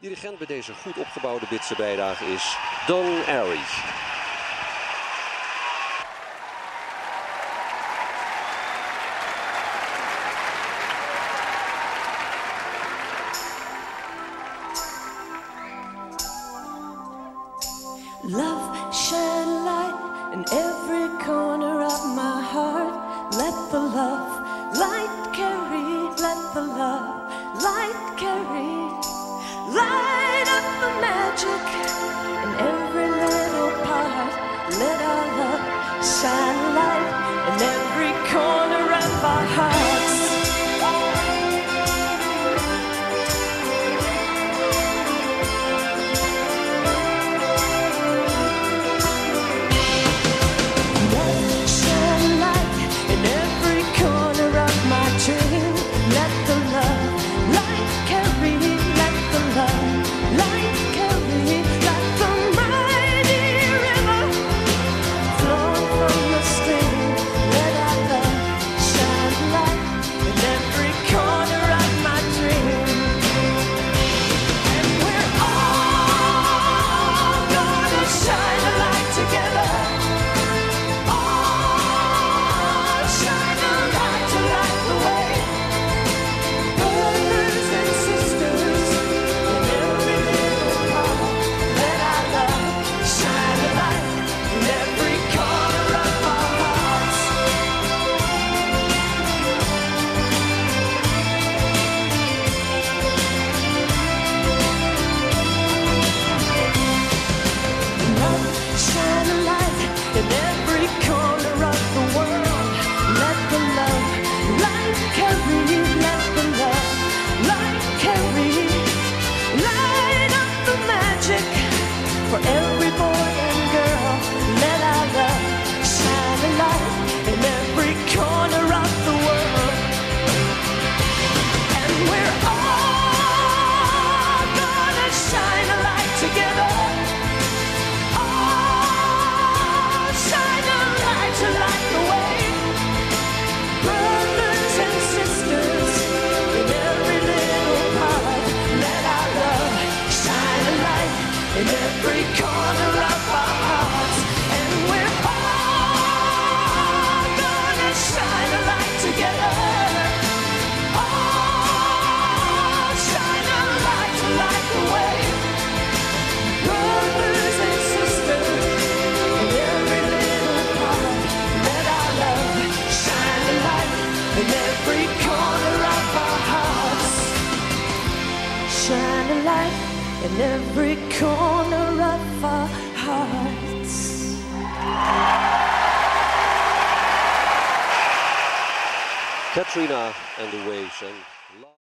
Dirigent bij deze goed opgebouwde Bitse bijdrage is Don Airey. Love, shine light in every corner of my heart. Let the love light carry, let the love light carry. Light up the magic in every little part. Let our love shine light in every corner of our hearts. For every boy and girl, let our love shine a light in every corner of the world. And we're all gonna shine a light together. Oh, shine a light to light the way. Brothers and sisters in every little part, let our love shine a light in every corner of our hearts. And we're all gonna shine a light together. Oh, shine a light to light the way. Brothers and sisters in every little part, let our love shine a light in every corner of our hearts. Shine a light in every corner of our hearts. Katrina and the Waves.